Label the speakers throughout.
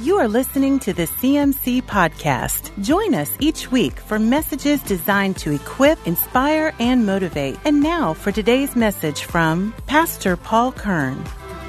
Speaker 1: You are listening to the CMC Podcast. Join us each week for messages designed to equip, inspire, and motivate. And now for today's message from Pastor Paul Kern.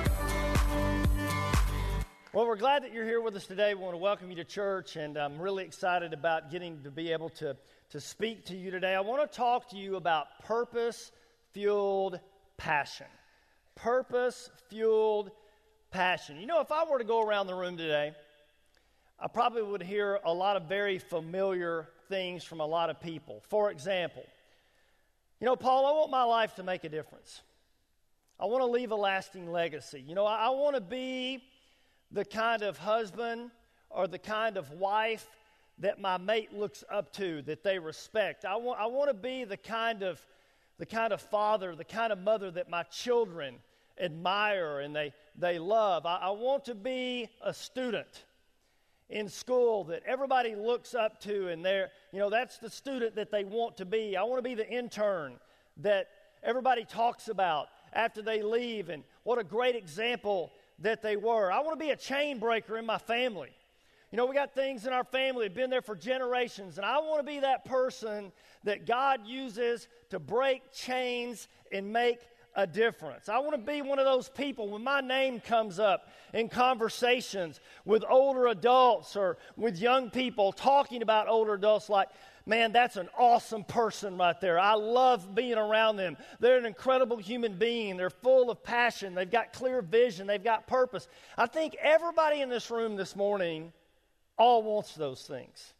Speaker 2: Well, we're glad that you're here with us today. We want to welcome you to church, and I'm really excited about getting to be able to speak to you today. I want to talk to you about purpose-fueled passion. Purpose-fueled passion. You know, if I were to go around the room today, I probably would hear a lot of very familiar things from a lot of people. For example, you know, Paul, I want my life to make a difference. I want to leave a lasting legacy. You know, I want to be the kind of husband or the kind of wife that my mate looks up to, that they respect. I want to be the kind of father, the kind of mother that my children admire and they love. I want to be a student in school that everybody looks up to, and that's the student that they want to be. I want to be the intern that everybody talks about after they leave, and what a great example that they were. I want to be a chain breaker in my family. You know, we got things in our family that have been there for generations, and I want to be that person that God uses to break chains and make a difference. I want to be one of those people when my name comes up in conversations with older adults or with young people talking about older adults, like, man, that's an awesome person right there. I love being around them. They're an incredible human being. They're full of passion. They've got clear vision. They've got purpose. I think everybody in this room this morning all wants those things.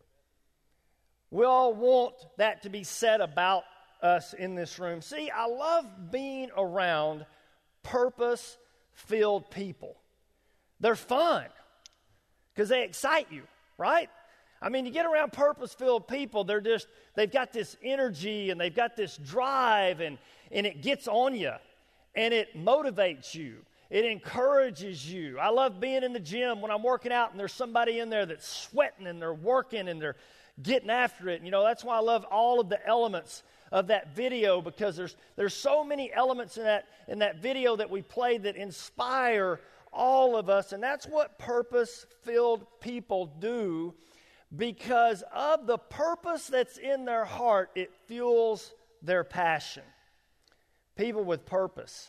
Speaker 2: We all want that to be said about us in this room. See, I love being around purpose-filled people. They're fun because they excite you, right? I mean, you get around purpose-filled people, they've got this energy and they've got this drive, and it gets on you and it motivates you. It encourages you. I love being in the gym when I'm working out and there's somebody in there that's sweating and they're working and they're getting after it. You know, that's why I love all of the elements of that video, because there's so many elements in that video that we played that inspire all of us, and that's what purpose-filled people do. Because of the purpose that's in their heart, it fuels their passion. People with purpose,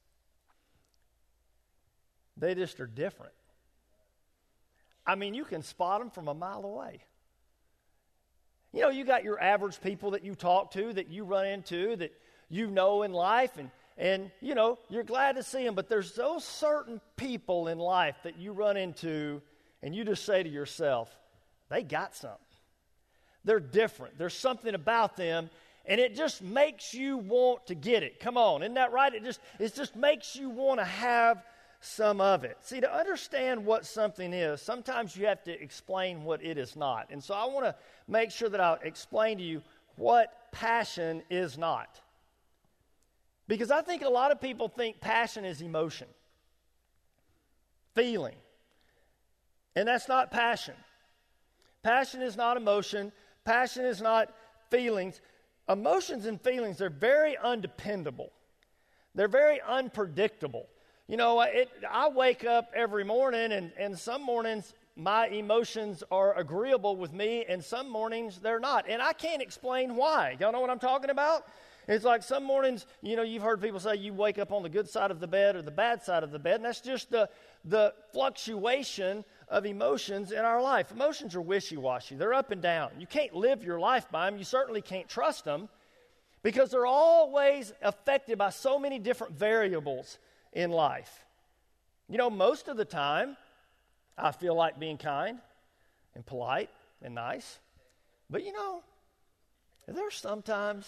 Speaker 2: they just are different. I mean, you can spot them from a mile away. You know, you got your average people that you talk to, that you run into, that you know in life, and you know, you're glad to see them. But there's those certain people in life that you run into, and you just say to yourself, they got something. They're different. There's something about them, and it just makes you want to get it. Come on, isn't that right? It just makes you want to have some of it. See, to understand what something is, sometimes you have to explain what it is not. And so I want to make sure that I'll explain to you what passion is not. Because I think a lot of people think passion is emotion, feeling. And that's not passion. Passion is not emotion. Passion is not feelings. Emotions and feelings are very undependable. They're very unpredictable. You know, I wake up every morning, and some mornings my emotions are agreeable with me, and some mornings they're not. And I can't explain why. Y'all know what I'm talking about? It's like some mornings, you know, you've heard people say you wake up on the good side of the bed or the bad side of the bed, and that's just the fluctuation of emotions in our life. Emotions are wishy-washy. They're up and down. You can't live your life by them. You certainly can't trust them because they're always affected by so many different variables in life. You know, most of the time, I feel like being kind and polite and nice. But you know, there's sometimes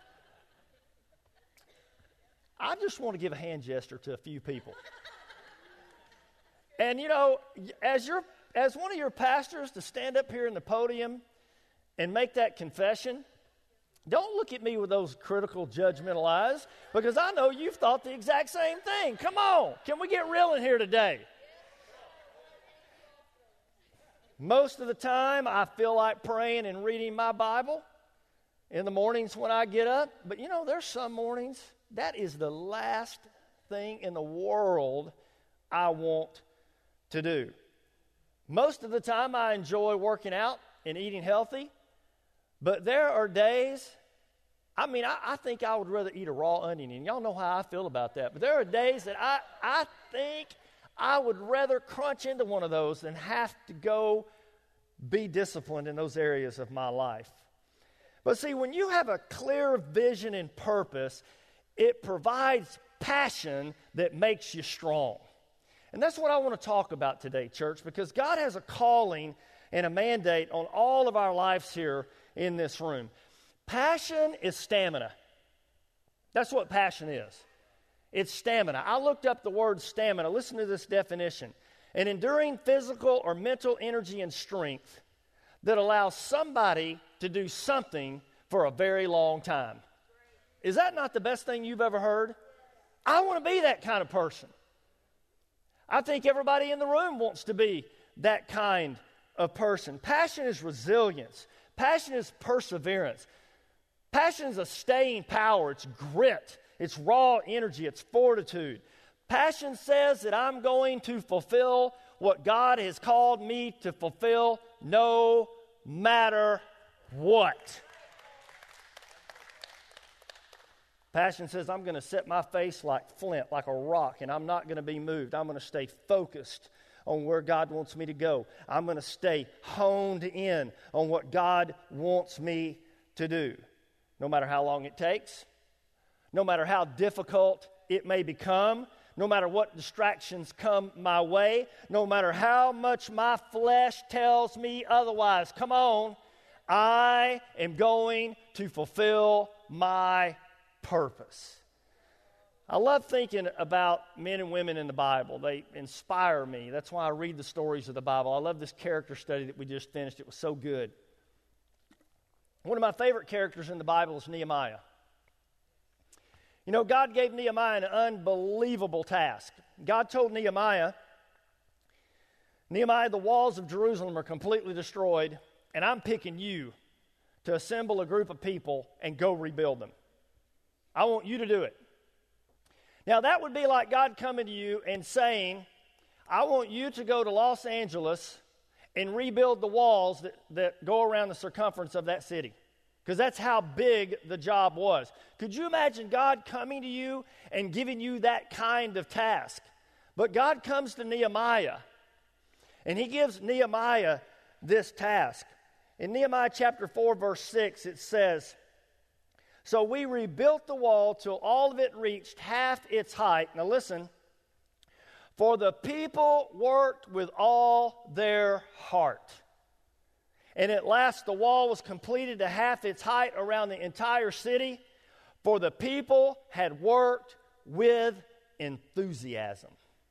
Speaker 2: I just want to give a hand gesture to a few people. And you know, as one of your pastors, to stand up here in the podium and make that confession, don't look at me with those critical, judgmental eyes, because I know you've thought the exact same thing. Come on, can we get real in here today? Most of the time, I feel like praying and reading my Bible in the mornings when I get up. But you know, there's some mornings that is the last thing in the world I want to do. Most of the time I enjoy working out and eating healthy, but there are days, I think I would rather eat a raw onion, and y'all know how I feel about that, but there are days that I think I would rather crunch into one of those than have to go be disciplined in those areas of my life. But see, when you have a clear vision and purpose, it provides passion that makes you strong. And that's what I want to talk about today, church, because God has a calling and a mandate on all of our lives here in this room. Passion is stamina. That's what passion is. It's stamina. I looked up the word stamina. Listen to this definition. An enduring physical or mental energy and strength that allows somebody to do something for a very long time. Is that not the best thing you've ever heard? I want to be that kind of person. I think everybody in the room wants to be that kind of person. Passion is resilience. Passion is perseverance. Passion is a staying power. It's grit. It's raw energy. It's fortitude. Passion says that I'm going to fulfill what God has called me to fulfill no matter what. Passion says I'm going to set my face like flint, like a rock, and I'm not going to be moved. I'm going to stay focused on where God wants me to go. I'm going to stay honed in on what God wants me to do. No matter how long it takes, no matter how difficult it may become, no matter what distractions come my way, no matter how much my flesh tells me otherwise, come on, I am going to fulfill my purpose. I love thinking about men and women in the Bible. They inspire me. That's why I read the stories of the Bible. I love this character study that we just finished. It was so good. One of my favorite characters in the Bible is Nehemiah. You know, God gave Nehemiah an unbelievable task. God told Nehemiah, the walls of Jerusalem are completely destroyed, and I'm picking you to assemble a group of people and go rebuild them. I want you to do it. Now, that would be like God coming to you and saying, I want you to go to Los Angeles and rebuild the walls that go around the circumference of that city. Because that's how big the job was. Could you imagine God coming to you and giving you that kind of task? But God comes to Nehemiah, and he gives Nehemiah this task. In Nehemiah chapter 4, verse 6, it says, so we rebuilt the wall till all of it reached half its height. Now listen, for the people worked with all their heart. And at last the wall was completed to half its height around the entire city, for the people had worked with enthusiasm.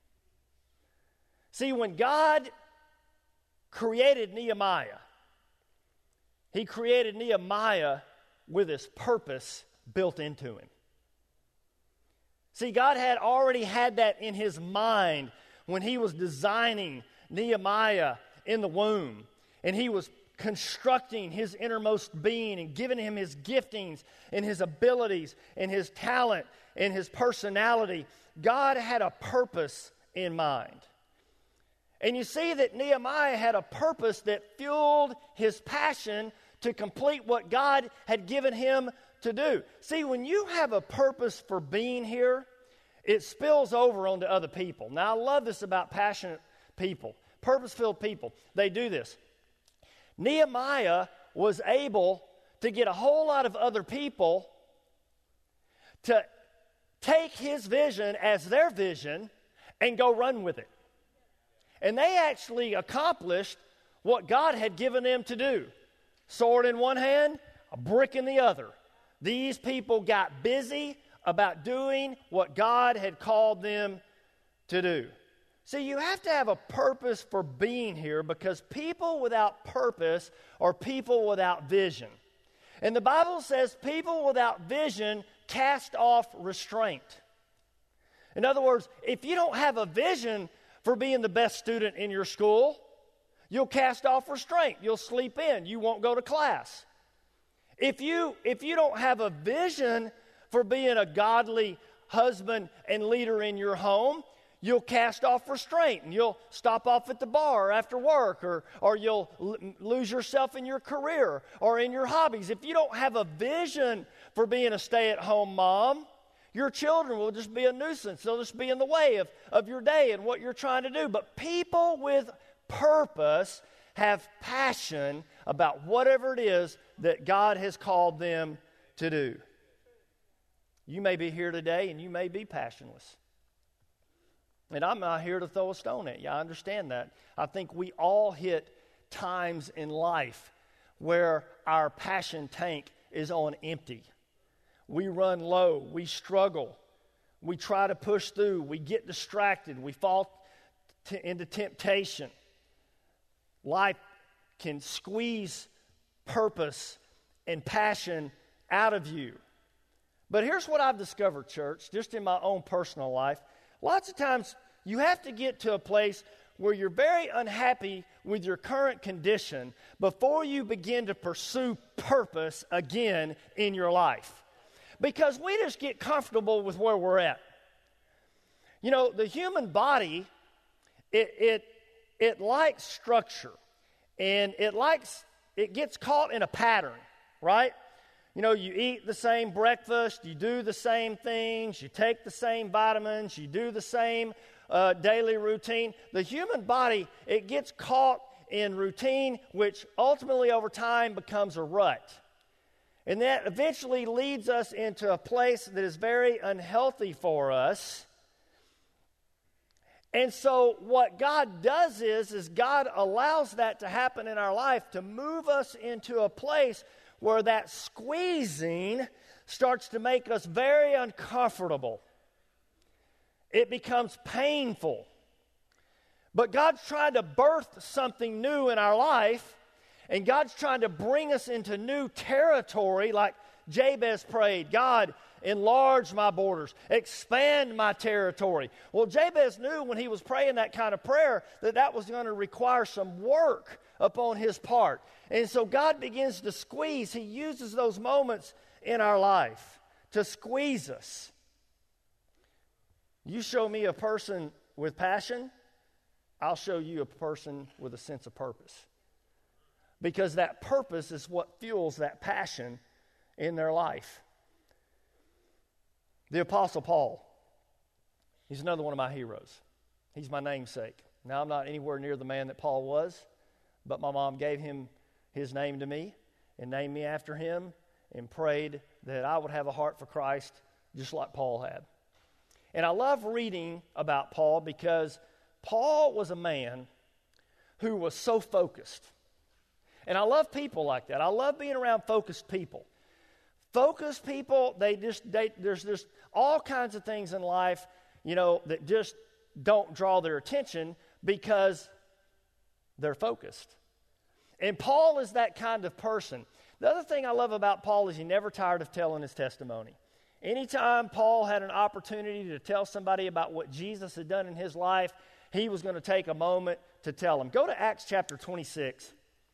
Speaker 2: See, when God created Nehemiah, he created Nehemiah with his purpose built into him. See, God had already had that in his mind when he was designing Nehemiah in the womb, and he was constructing his innermost being and giving him his giftings and his abilities and his talent and his personality. God had a purpose in mind. And you see that Nehemiah had a purpose that fueled his passion to complete what God had given him to do. See, when you have a purpose for being here, it spills over onto other people. Now, I love this about passionate people, purpose-filled people. They do this. Nehemiah was able to get a whole lot of other people to take his vision as their vision and go run with it. And they actually accomplished what God had given them to do. Sword in one hand, a brick in the other. These people got busy about doing what God had called them to do. See, you have to have a purpose for being here, because people without purpose are people without vision. And the Bible says people without vision cast off restraint. In other words, if you don't have a vision for being the best student in your school, you'll cast off restraint. You'll sleep in. You won't go to class. If you don't have a vision for being a godly husband and leader in your home, you'll cast off restraint and you'll stop off at the bar after work, or you'll lose yourself in your career or in your hobbies. If you don't have a vision for being a stay-at-home mom, your children will just be a nuisance. They'll just be in the way of your day and what you're trying to do. But people with purpose have passion about whatever it is that God has called them to do. You may be here today and you may be passionless. And I'm not here to throw a stone at you. I understand that. I think we all hit times in life where our passion tank is on empty. We run low. We struggle. We try to push through. We get distracted. We fall into temptation. Life can squeeze purpose and passion out of you. But here's what I've discovered, church, just in my own personal life. Lots of times you have to get to a place where you're very unhappy with your current condition before you begin to pursue purpose again in your life. Because we just get comfortable with where we're at. You know, the human body, it likes structure. And it gets caught in a pattern, right? You know, you eat the same breakfast, you do the same things, you take the same vitamins, you do the same daily routine. The human body, it gets caught in routine, which ultimately over time becomes a rut. And that eventually leads us into a place that is very unhealthy for us. And so what God does is God allows that to happen in our life to move us into a place where that squeezing starts to make us very uncomfortable. It becomes painful. But God's trying to birth something new in our life, and God's trying to bring us into new territory, like Jabez prayed, God, enlarge my borders, expand my territory. Well, Jabez knew when he was praying that kind of prayer that was going to require some work upon his part. And so God begins to squeeze. He uses those moments in our life to squeeze us. You show me a person with passion, I'll show you a person with a sense of purpose. Because that purpose is what fuels that passion in their life. The Apostle Paul, he's another one of my heroes. He's my namesake. Now, I'm not anywhere near the man that Paul was, but my mom gave him his name to me and named me after him and prayed that I would have a heart for Christ just like Paul had. And I love reading about Paul because Paul was a man who was so focused. And I love people like that. I love being around focused people. Focused people, there's just all kinds of things in life, you know, that just don't draw their attention because they're focused. And Paul is that kind of person. The other thing I love about Paul is he never tired of telling his testimony. Anytime Paul had an opportunity to tell somebody about what Jesus had done in his life, he was going to take a moment to tell them. Go to Acts chapter 26.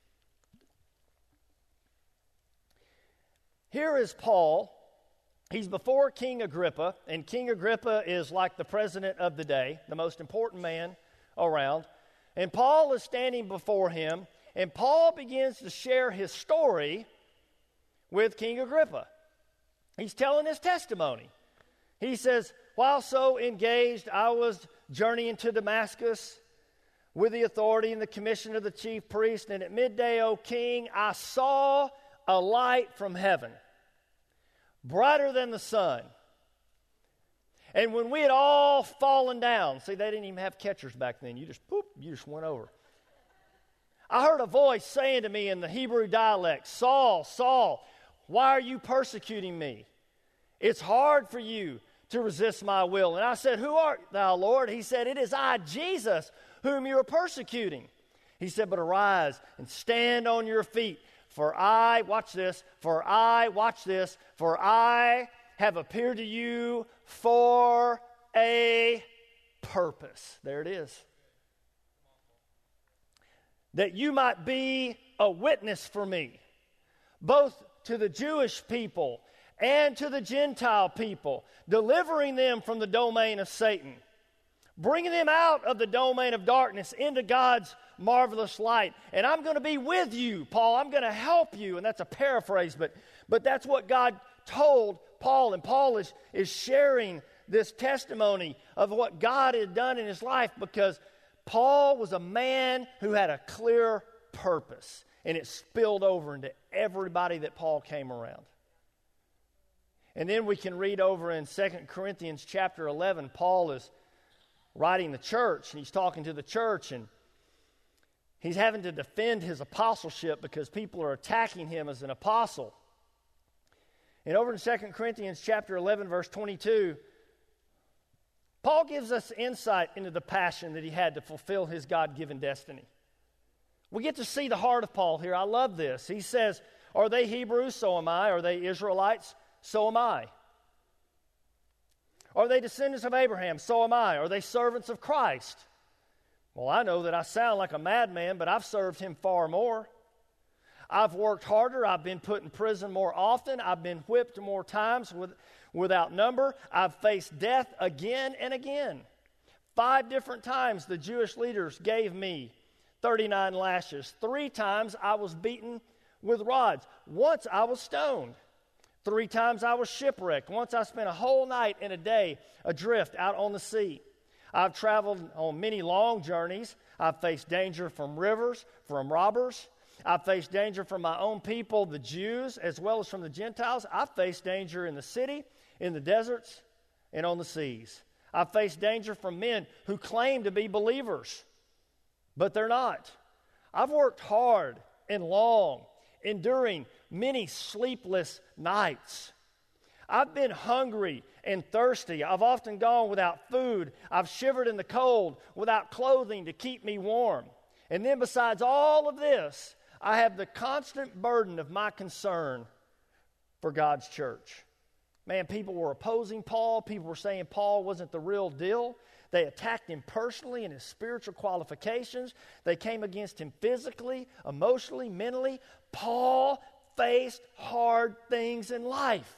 Speaker 2: Here is Paul. He's before King Agrippa, and King Agrippa is like the president of the day, the most important man around. And Paul is standing before him, and Paul begins to share his story with King Agrippa. He's telling his testimony. He says, while so engaged, I was journeying to Damascus with the authority and the commission of the chief priest, and at midday, O king, I saw a light from heaven, brighter than the sun. And when we had all fallen down, see, they didn't even have catchers back then. You just went over. I heard a voice saying to me in the Hebrew dialect, Saul, Saul, why are you persecuting me? It's hard for you to resist my will. And I said, who art thou, Lord? He said, it is I, Jesus, whom you are persecuting. He said, but arise and stand on your feet. For I have appeared to you for a purpose. There it is. That you might be a witness for me, both to the Jewish people and to the Gentile people, delivering them from the domain of Satan, bringing them out of the domain of darkness into God's marvelous light. And I'm going to be with you, Paul. I'm going to help you. And that's a paraphrase, but that's what God told Paul. And Paul is sharing this testimony of what God had done in his life, because Paul was a man who had a clear purpose, and it spilled over into everybody that Paul came around. And then we can read over in 2 Corinthians chapter 11, Paul is writing the church, and he's talking to the church, and he's having to defend his apostleship because people are attacking him as an apostle. And over in 2 Corinthians chapter 11, verse 22, Paul gives us insight into the passion that he had to fulfill his God-given destiny. We get to see the heart of Paul here. I love this. He says, are they Hebrews? So am I. Are they Israelites? So am I. Are they descendants of Abraham? So am I. Are they servants of Christ? Well, I know that I sound like a madman, but I've served him far more. I've worked harder. I've been put in prison more often. I've been whipped more times without number. I've faced death again and again. 5 different times the Jewish leaders gave me 39 lashes. 3 times I was beaten with rods. Once I was stoned. 3 times I was shipwrecked. Once I spent a whole night and a day adrift out on the sea. I've traveled on many long journeys. I've faced danger from rivers, from robbers. I've faced danger from my own people, the Jews, as well as from the Gentiles. I've faced danger in the city, in the deserts, and on the seas. I've faced danger from men who claim to be believers, but they're not. I've worked hard and long, enduring many sleepless nights. I've been hungry and thirsty. I've often gone without food. I've shivered in the cold without clothing to keep me warm. And then besides all of this, I have the constant burden of my concern for God's church. Man, people were opposing Paul. People were saying Paul wasn't the real deal. They attacked him personally and his spiritual qualifications. They came against him physically, emotionally, mentally. Paul faced hard things in life.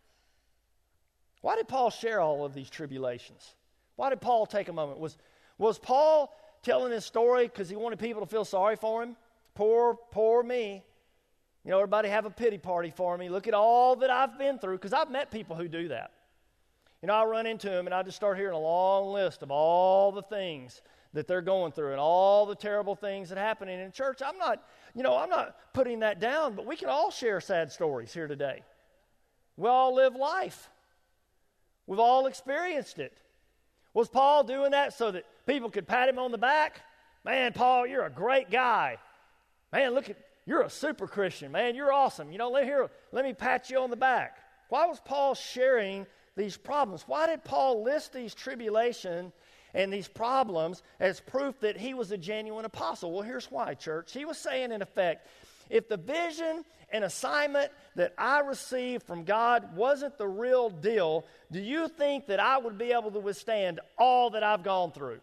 Speaker 2: Why did Paul share all of these tribulations? Why did Paul take a moment? Was Paul telling his story because he wanted people to feel sorry for him? Poor me. You know, everybody have a pity party for me. Look at all that I've been through, because I've met people who do that. You know, I run into them and I just start hearing a long list of all the things that they're going through and all the terrible things that happen in church. I'm not putting that down, but we can all share sad stories here today. We all live life. We've all experienced it. Was Paul doing that so that people could pat him on the back? Man, Paul, you're a great guy. Man, you're a super Christian. Man, you're awesome. You know, let me pat you on the back. Why was Paul sharing these problems? Why did Paul list these tribulations and these problems as proof that he was a genuine apostle? Well, here's why, church. He was saying, in effect, if the vision and assignment that I received from God wasn't the real deal, do you think that I would be able to withstand all that I've gone through?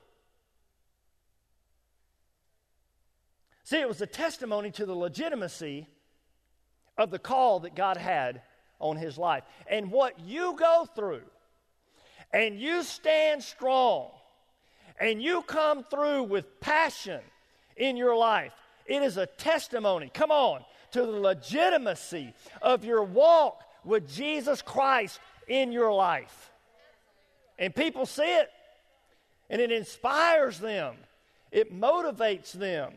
Speaker 2: See, it was a testimony to the legitimacy of the call that God had on his life. And what you go through, and you stand strong, and you come through with passion in your life, it is a testimony, come on, to the legitimacy of your walk with Jesus Christ in your life. And people see it, and it inspires them. It motivates them.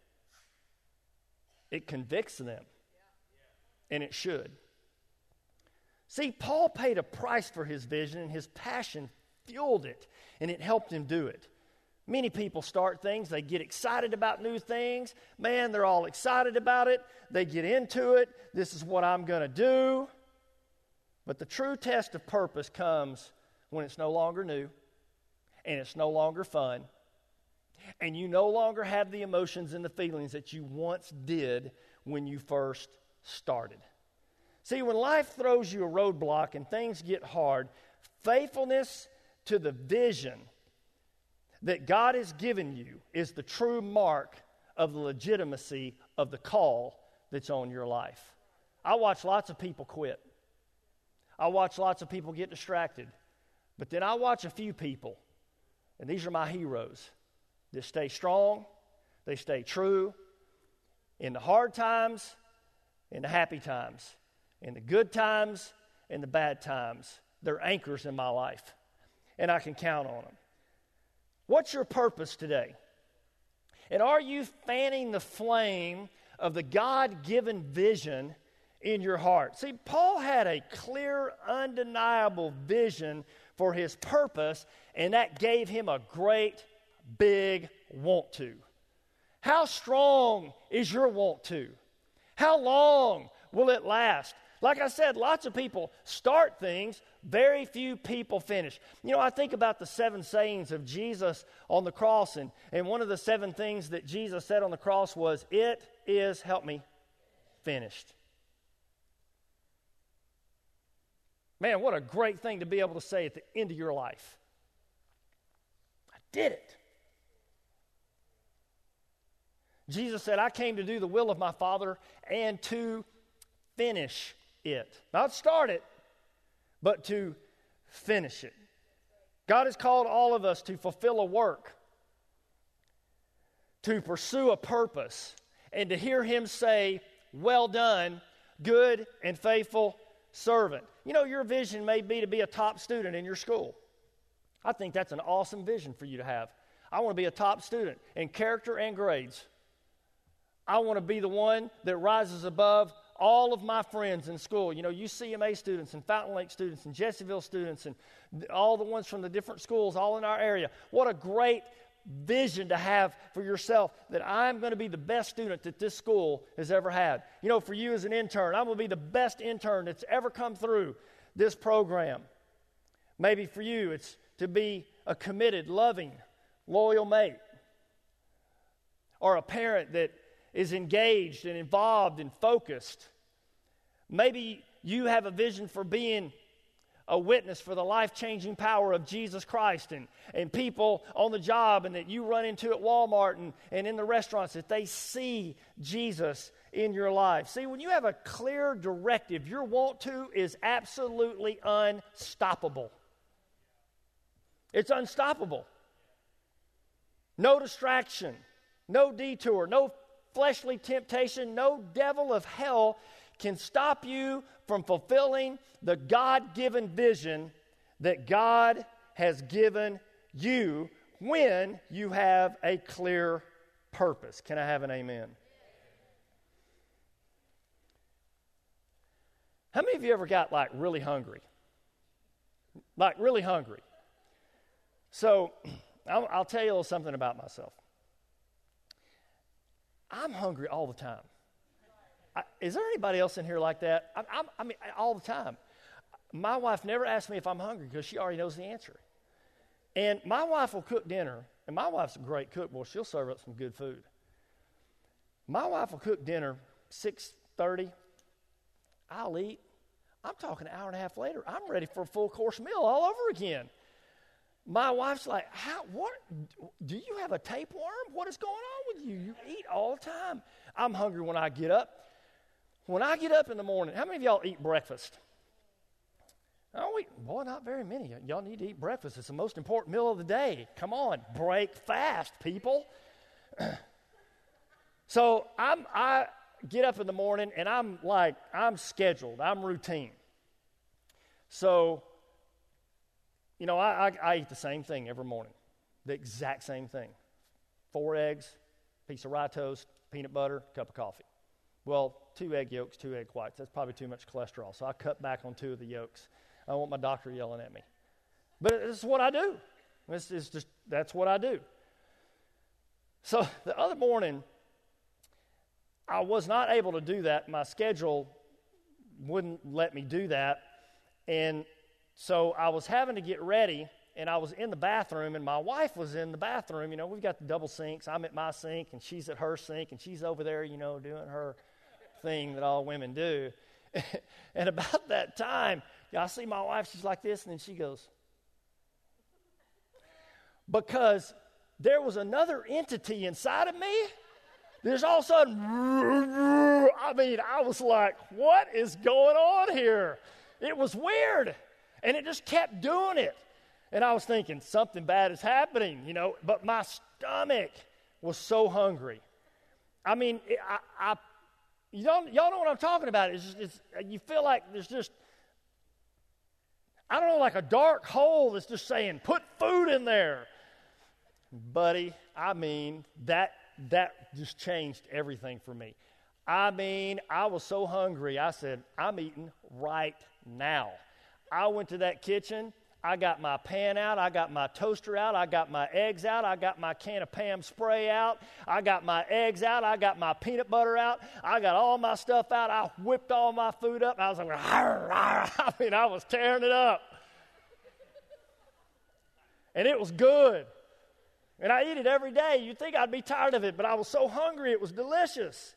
Speaker 2: It convicts them. And it should. See, Paul paid a price for his vision, and his passion fueled it, and it helped him do it. Many people start things, they get excited about new things. Man, they're all excited about it. They get into it. This is what I'm going to do. But the true test of purpose comes when it's no longer new, and it's no longer fun, and you no longer have the emotions and the feelings that you once did when you first started. See, when life throws you a roadblock and things get hard, faithfulness to the vision that God has given you is the true mark of the legitimacy of the call that's on your life. I watch lots of people quit. I watch lots of people get distracted. But then I watch a few people And these are my heroes. They stay strong. They stay true in the hard times, in the happy times, in the good times, in the bad times. They're anchors in my life, and I can count on them. What's your purpose today? And are you fanning the flame of the God-given vision in your heart? See, Paul had a clear, undeniable vision for his purpose, and that gave him a great, big want to. How strong is your want to? How long will it last? Like I said, lots of people start things, very few people finish. You know, I think about the 7 sayings of Jesus on the cross, and one of the 7 things that Jesus said on the cross was, "It is," help me, "finished." Man, what a great thing to be able to say at the end of your life. I did it. Jesus said, "I came to do the will of my Father and to finish it." Not start it, but to finish it. God has called all of us to fulfill a work, to pursue a purpose, and to hear Him say, "Well done, good and faithful servant." You know, your vision may be to be a top student in your school. I think that's an awesome vision for you to have. I want to be a top student in character and grades. I want to be the one that rises above all of my friends in school. You know, UCMA students and Fountain Lake students and Jessieville students and all the ones from the different schools all in our area. What a great vision to have for yourself, that I'm going to be the best student that this school has ever had. You know, for you as an intern, I'm going to be the best intern that's ever come through this program. Maybe for you, it's to be a committed, loving, loyal mate, or a parent that is engaged and involved and focused. Maybe you have a vision for being a witness for the life-changing power of Jesus Christ, and people on the job and that you run into at Walmart and in the restaurants, that they see Jesus in your life. See, when you have a clear directive, your want to is absolutely unstoppable. It's unstoppable. No distraction, no detour, no fleshly temptation, no devil of hell can stop you from fulfilling the God-given vision that God has given you when you have a clear purpose. Can I have an amen? How many of you ever got like really hungry? Like really hungry. So I'll tell you a little something about myself. I'm hungry all the time. Is there anybody else in here like that? I mean, all the time. My wife never asks me if I'm hungry because she already knows the answer. And my wife will cook dinner, and my wife's a great cook. Well, she'll serve up some good food. My wife will cook dinner 6:30. I'll eat. I'm talking an hour and a half later, I'm ready for a full course meal all over again. My wife's like, what? Do you have a tapeworm? What is going on with you? You eat all the time. I'm hungry when I get up. When I get up in the morning, how many of y'all eat breakfast? Oh, boy, not very many. Y'all need to eat breakfast. It's the most important meal of the day. Come on, break fast, people. So I get up in the morning, and I'm scheduled. I'm routine. So, you know, I eat the same thing every morning, the exact same thing. 4 eggs, piece of rye toast, peanut butter, cup of coffee. Well, 2 egg yolks, 2 egg whites. That's probably too much cholesterol, so I cut back on 2 of the yolks. I don't want my doctor yelling at me. But it's what I do. It's just, that's what I do. So the other morning, I was not able to do that. My schedule wouldn't let me do that. And so I was having to get ready, and I was in the bathroom, and my wife was in the bathroom. You know, we've got the double sinks. I'm at my sink, and she's at her sink, and she's over there, you know, doing her thing that all women do. And about that time, I see my wife, she's like this, and then she goes, because there was another entity inside of me. There's all of a sudden, I mean, I was like, what is going on here? It was weird. And it just kept doing it. And I was thinking, something bad is happening, but my stomach was so hungry. I mean, y'all know what I'm talking about. You feel like there's just, I don't know, like a dark hole that's just saying, put food in there. Buddy, I mean, that just changed everything for me. I mean, I was so hungry, I said, I'm eating right now. I went to that kitchen, I got my pan out, I got my toaster out, I got my eggs out, I got my can of Pam spray out, I got my eggs out, I got my peanut butter out, I got all my stuff out, I whipped all my food up, I was like, I mean, I was tearing it up. And it was good. And I eat it every day. You'd think I'd be tired of it, but I was so hungry, it was delicious.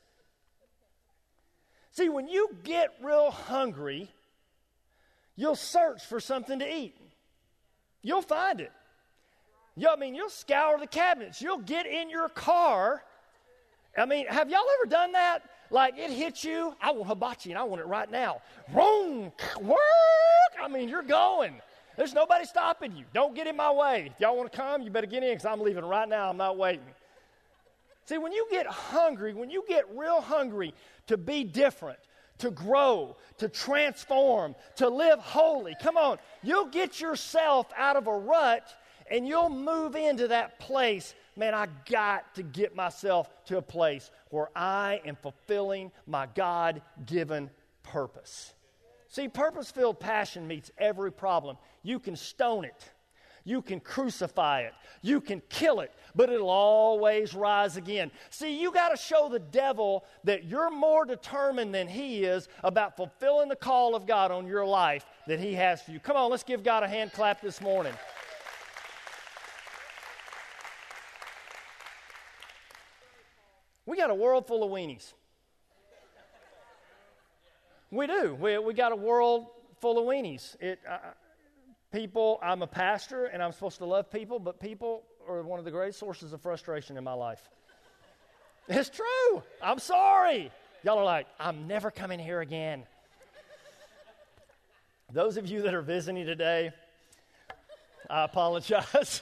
Speaker 2: See, when you get real hungry, you'll search for something to eat. You'll find it. You'll scour the cabinets. You'll get in your car. I mean, have y'all ever done that? Like, it hits you, I want hibachi, and I want it right now. Vroom, work. I mean, you're going. There's nobody stopping you. Don't get in my way. If y'all want to come, you better get in because I'm leaving right now. I'm not waiting. See, when you get hungry, when you get real hungry to be different, to grow, to transform, to live holy, come on, you'll get yourself out of a rut and you'll move into that place. Man, I got to get myself to a place where I am fulfilling my God-given purpose. See, purpose-filled passion meets every problem. You can stone it. You can crucify it. You can kill it, but it'll always rise again. See, you got to show the devil that you're more determined than he is about fulfilling the call of God on your life that he has for you. Come on, let's give God a hand clap this morning. We got a world full of weenies. We do. We got a world full of weenies. People, I'm a pastor, and I'm supposed to love people, but people are one of the great sources of frustration in my life. It's true. I'm sorry. Y'all are like, I'm never coming here again. Those of you that are visiting today, I apologize.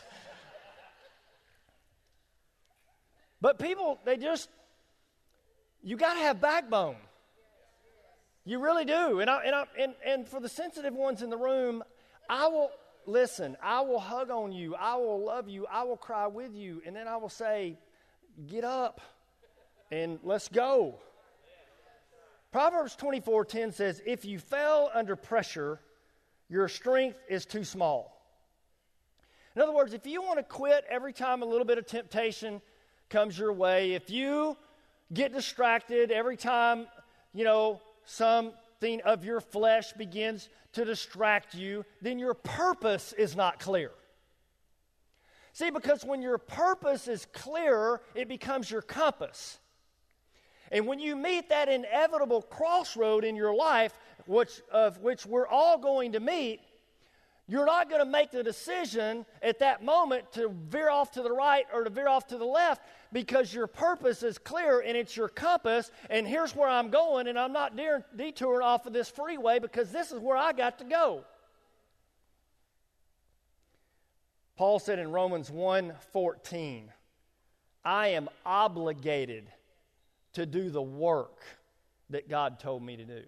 Speaker 2: But people, you got to have backbone. You really do. And for the sensitive ones in the room, I will hug on you, I will love you, I will cry with you, and then I will say, get up and let's go. Proverbs 24:10 says, if you fell under pressure, your strength is too small. In other words, if you want to quit every time a little bit of temptation comes your way, if you get distracted every time, something of your flesh begins to distract you, then your purpose is not clear. See, because when your purpose is clear, it becomes your compass. And when you meet that inevitable crossroad in your life, which we're all going to meet, you're not going to make the decision at that moment to veer off to the right or to veer off to the left, because your purpose is clear and it's your compass, and here's where I'm going, and I'm not detouring off of this freeway because this is where I got to go. Paul said in Romans 1:14, I am obligated to do the work that God told me to do.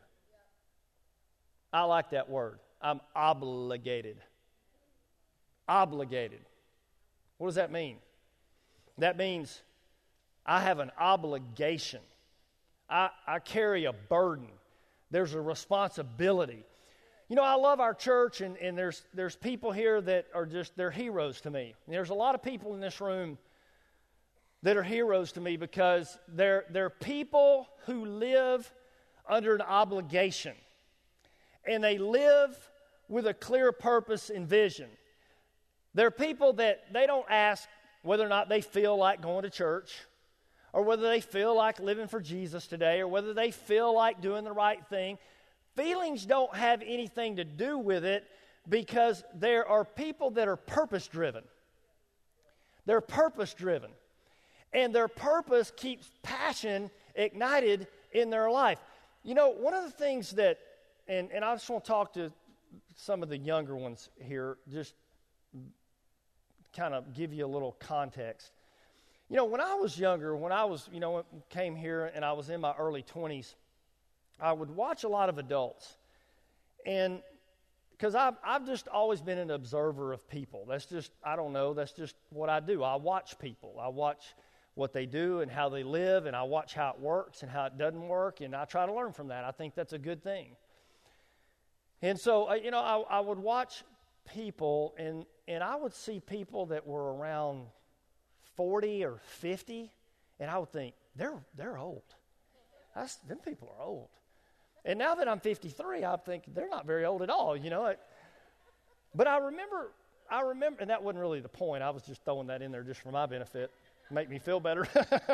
Speaker 2: I like that word. I'm obligated. Obligated. What does that mean? That means I have an obligation. I carry a burden. There's a responsibility. I love our church, and there's people here that are they're heroes to me. And there's a lot of people in this room that are heroes to me because they're people who live under an obligation. And they live with a clear purpose and vision. They're people that they don't ask whether or not they feel like going to church, or whether they feel like living for Jesus today, or whether they feel like doing the right thing. Feelings don't have anything to do with it, because there are people that are purpose-driven. They're purpose-driven. And their purpose keeps passion ignited in their life. One of the things that, and I just want to talk to some of the younger ones here, just kind of give you a little context. You know, when I was younger, came here and I was in my early 20s, I would watch a lot of adults. And because I've just always been an observer of people. That's just what I do. I watch people. I watch what they do and how they live, and I watch how it works and how it doesn't work, and I try to learn from that. I think that's a good thing. And so, I would watch people, and I would see people that were around 40 or 50, and I would think, they're old. Them people are old. And now that I'm 53, I think they're not very old at all, But I remember, and that wasn't really the point. I was just throwing that in there just for my benefit, make me feel better.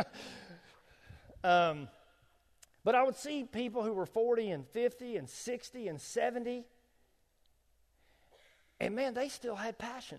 Speaker 2: But I would see people who were 40 and 50 and 60 and 70, and man, they still had passion.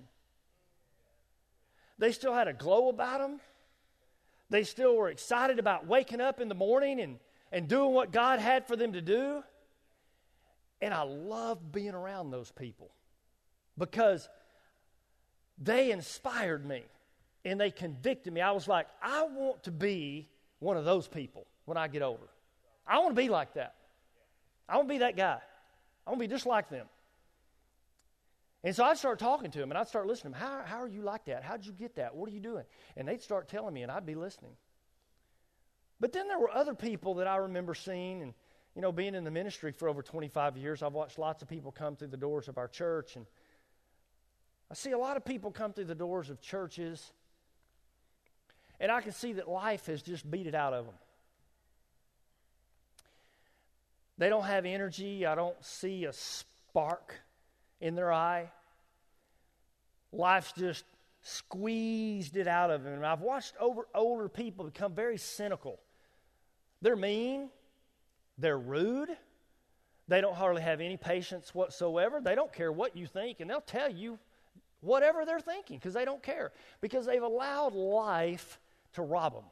Speaker 2: They still had a glow about them. They still were excited about waking up in the morning and doing what God had for them to do. And I loved being around those people because they inspired me and they convicted me. I was like, I want to be one of those people when I get older. I want to be like that. I want to be that guy. I want to be just like them. And so I'd start talking to them, and I'd start listening to them. How are you like that? How'd you get that? What are you doing? And they'd start telling me, and I'd be listening. But then there were other people that I remember seeing, and, being in the ministry for over 25 years, I've watched lots of people come through the doors of our church, and I see a lot of people come through the doors of churches, and I can see that life has just beat it out of them. They don't have energy. I don't see a spark in their eye. Life's just squeezed it out of them. And I've watched older people become very cynical. They're mean. They're rude. They don't hardly have any patience whatsoever. They don't care what you think, and they'll tell you whatever they're thinking because they don't care, because they've allowed life to rob them.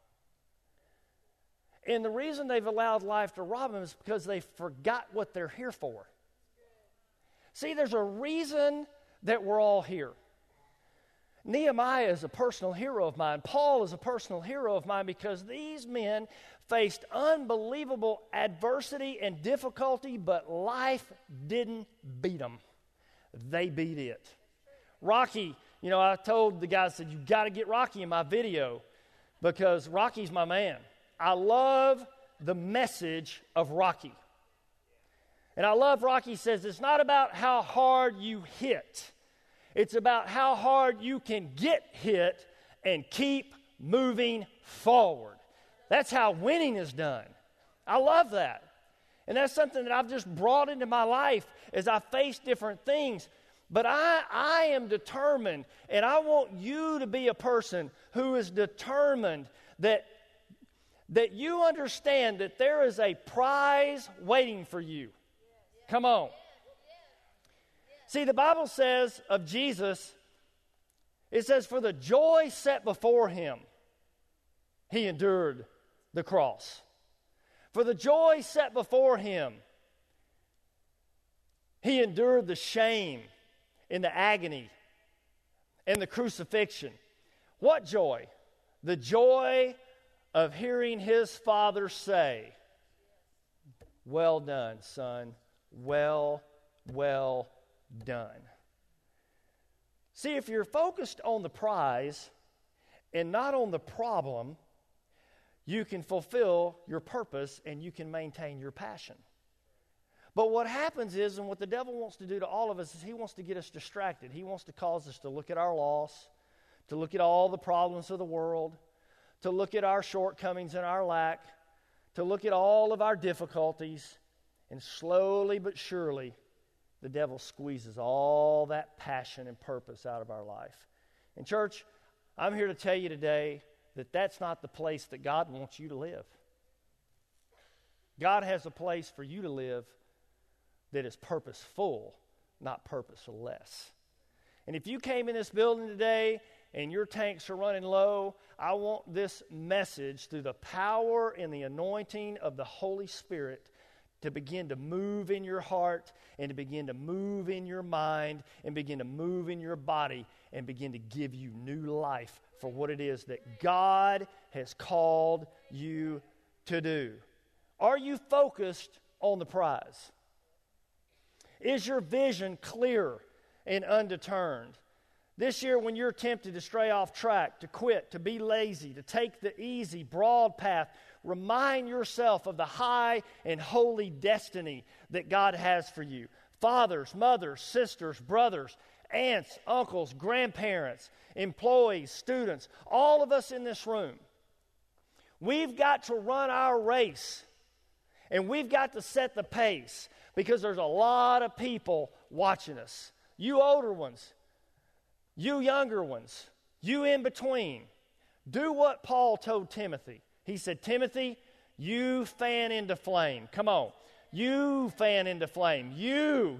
Speaker 2: And the reason they've allowed life to rob them is because they forgot what they're here for. See, there's a reason that we're all here. Nehemiah is a personal hero of mine. Paul is a personal hero of mine because these men faced unbelievable adversity and difficulty, but life didn't beat them. They beat it. Rocky, I told the guys, I said, you got to get Rocky in my video because Rocky's my man. I love the message of Rocky. And I love Rocky says it's not about how hard you hit. It's about how hard you can get hit and keep moving forward. That's how winning is done. I love that. And that's something that I've just brought into my life as I face different things. But I am determined, and I want you to be a person who is determined that you understand that there is a prize waiting for you. Come on. See, the Bible says of Jesus, it says, for the joy set before him, he endured the cross. For the joy set before him, he endured the shame and the agony and the crucifixion. What joy? The joy of hearing his Father say, well done, son. Well done. See, if you're focused on the prize and not on the problem, you can fulfill your purpose and you can maintain your passion. But what happens is, and what the devil wants to do to all of us, is he wants to get us distracted. He wants to cause us to look at our loss, to look at all the problems of the world, to look at our shortcomings and our lack, to look at all of our difficulties, and slowly but surely, the devil squeezes all that passion and purpose out of our life. And church, I'm here to tell you today that that's not the place that God wants you to live. God has a place for you to live that is purposeful, not purposeless. And if you came in this building today and your tanks are running low, I want this message through the power and the anointing of the Holy Spirit to begin to move in your heart and to begin to move in your mind and begin to move in your body and begin to give you new life for what it is that God has called you to do. Are you focused on the prize? Is your vision clear and undetermined? This year, when you're tempted to stray off track, to quit, to be lazy, to take the easy, broad path, remind yourself of the high and holy destiny that God has for you. Fathers, mothers, sisters, brothers, aunts, uncles, grandparents, employees, students, all of us in this room, we've got to run our race, and we've got to set the pace because there's a lot of people watching us. You older ones, you younger ones, you in between, do what Paul told Timothy. He said, Timothy, you fan into flame. Come on. You fan into flame. You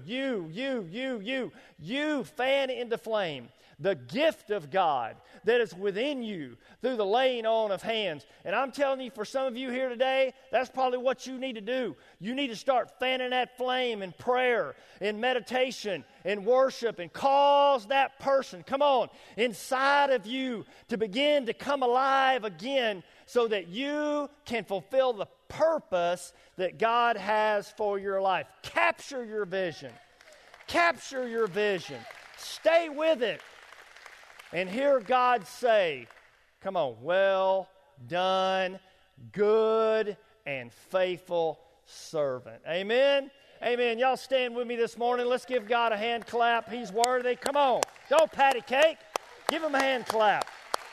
Speaker 2: fan into flame the gift of God that is within you through the laying on of hands. And I'm telling you, for some of you here today, that's probably what you need to do. You need to start fanning that flame in prayer, in meditation, in worship, and cause that person, come on, inside of you to begin to come alive again so that you can fulfill the purpose that God has for your life. Capture your vision. Capture your vision. Stay with it. And hear God say, come on, well done, good and faithful servant. Amen? Amen. Y'all stand with me this morning. Let's give God a hand clap. He's worthy. Come on. Don't patty cake. Give him a hand clap.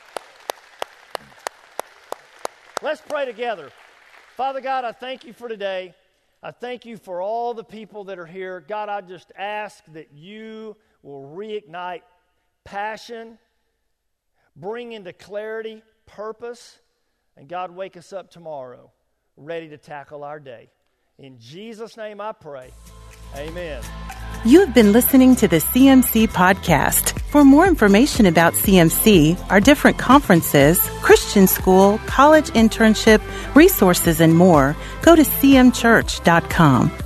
Speaker 2: Let's pray together. Father God, I thank you for today. I thank you for all the people that are here. God, I just ask that you will reignite passion, bring into clarity, purpose, and God, wake us up tomorrow ready to tackle our day. In Jesus' name I pray. Amen.
Speaker 1: You've been listening to the CMC Podcast. For more information about CMC, our different conferences, Christian school, college internship, resources, and more, go to cmchurch.com.